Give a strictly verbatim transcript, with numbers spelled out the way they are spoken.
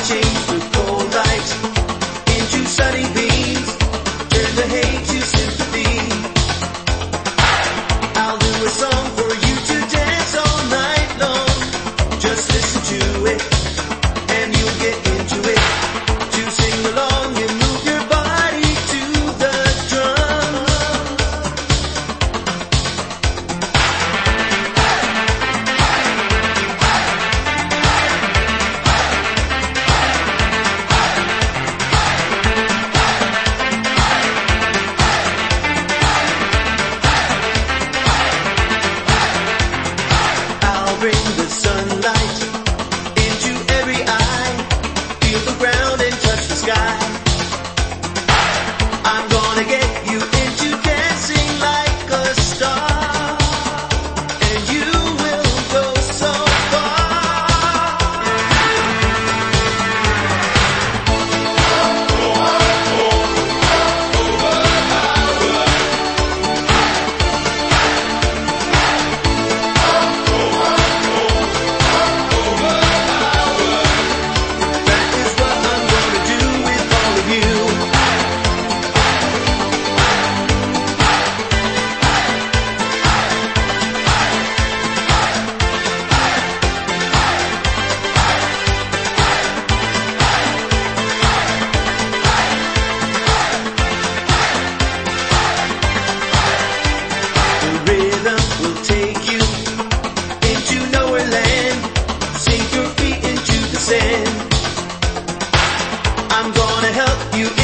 change the cold light into sunny beams. Turn the hate to sympathy. I'll do a song for you to dance all night long. Just listen to it and you'll get into it. To sing along and move your body to the drum. I'll bring the sunlight into every eye. Feel the ground and touch the sky. I'm gonna get you into dancing like a star, and you will go so far. That is what I'm gonna do with all of you. The rhythm will take you into nowhere land. Sink your feet into the sand. I'm gonna help you